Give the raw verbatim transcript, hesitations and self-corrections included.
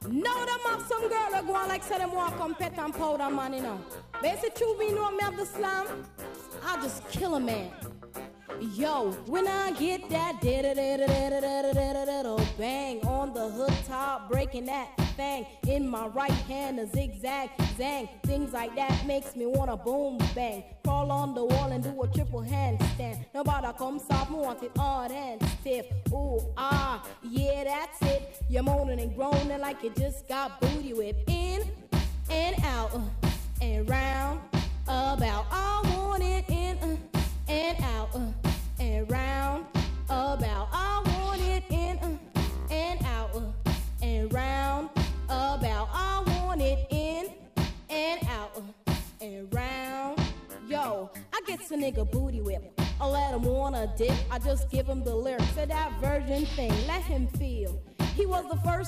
Now them have some girl that go on like say them want come pet and powder man, you know. Basic truth, me know me have the slam. I'll just kill a man. Yo, when I get that bang on the hood top, breaking that thing in my right hand, a zigzag zang, things like that makes me wanna boom bang, crawl on the wall and do a triple handstand. Nobody come soft, me want it hard and stiff. Ooh ah, yeah that's it. You're moaning and groaning like you just got booty whipped in and out uh, and round about. I want it in uh, and out. Uh, and round about. I want it in uh, and out uh, and round about. I want it in and out uh, and round. Yo, I get a nigga booty whip. I let him wanna dip. I just give him the lyrics of that virgin thing. Let him feel. He was the first